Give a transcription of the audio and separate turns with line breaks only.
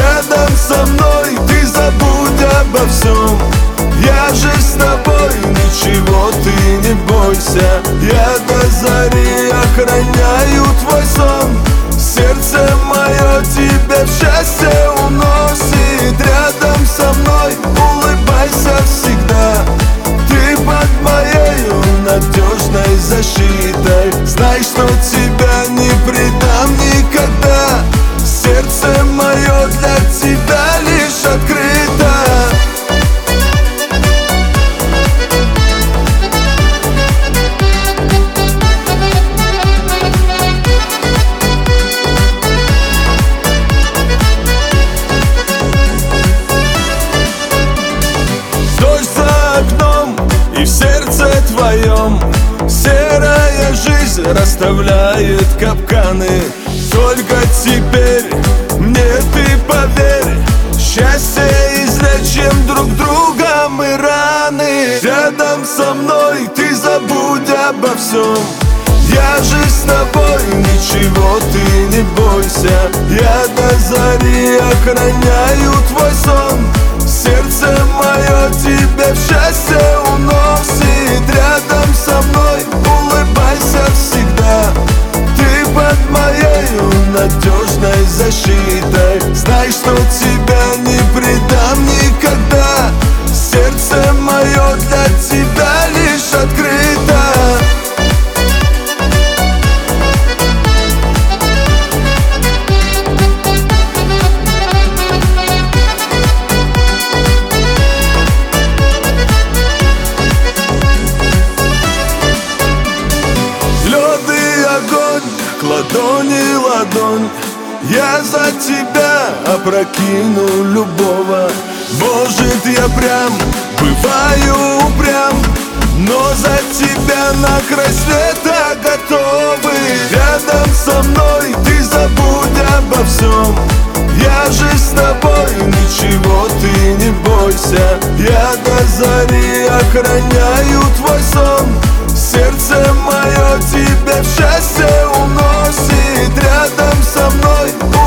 рядом со мной, ты забудь обо всем. Я же с тобой, ничего ты не бойся. Я до зари охраняю твой сон. Сердце мое тебя в счастье уносит. Рядом со мной улыбайся всегда. Ты под моей надежной защитой. Знай, что тебя не предам никогда. Сердце мое для тебя лишь открыто. И в сердце твоем серая жизнь расставляет капканы. Только теперь мне ты поверь, счастье излечим друг друга мы раны. Рядом со мной ты забудь обо всем. Я же с тобой, ничего ты не бойся. Я до зари охраняю твой сон. Сердце мое тебя в счастье уносит. Рядом со мной улыбайся всегда. Ты под моей надежной защитой. Знай, что тебя не предам никогда. Сердце мое для тебя лишь открыто. К ладони ладонь, я за тебя опрокину любого. Может, я прям бываю упрям, но за тебя на край света готовы. Рядом со мной ты забудь обо всем. Я же с тобой, ничего ты не бойся. Я до зари охраняю твой сон. Сердце мое тебя в счастье уносит. Рядом со мной